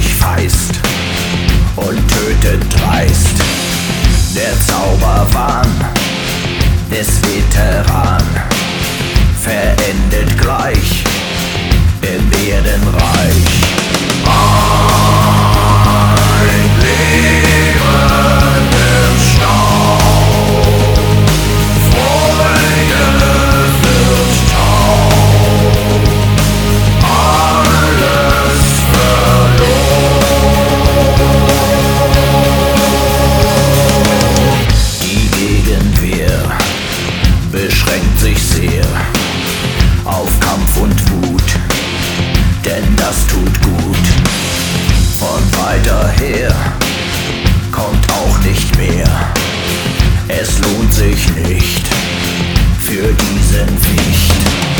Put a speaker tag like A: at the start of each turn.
A: sich feist und tötet dreist. Der Zauberwahn des Veteran verendet gleich im Erdenreich. Ein Leben im Staub, Freude wird taub, alles verloren. Die Gegenwehr beschränkt sich sehr auf Kampf und Wut, denn das tut gut. Von weiter her kommt auch nicht mehr. Es lohnt sich nicht für diesen Wicht.